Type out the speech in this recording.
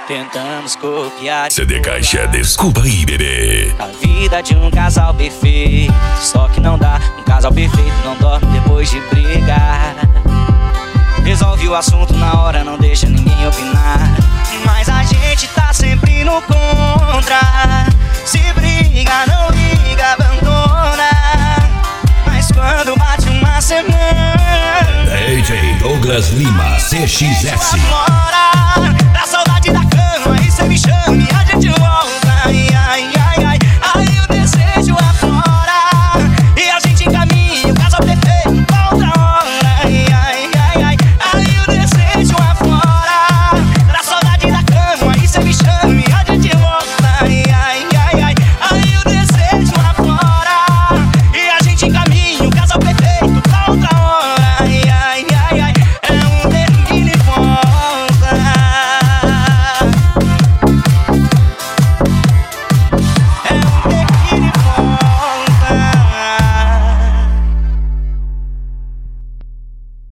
tentamos copiar. CD Caixa, desculpa aí, bebê. A vida de um casal perfeito, só que não dá. Um casal perfeito não dorme depois de brigar. Resolve o assunto na hora, não deixa ninguém opinar. Mas a gente tá sempre no contra. Se briga, não liga, abandona. Mas quando bate uma semana, DJ Douglas Lima, CXS. da saudade da cama, aí cê me chama e a gente volta. Ai, ai, ai, ai, aí o desejo